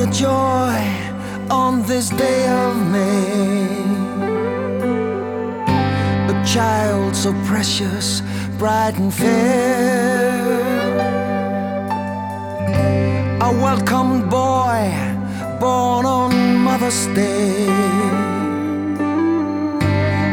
joy on this day of May. A child so precious, bright and fair, a welcomed boy born on Mother's Day.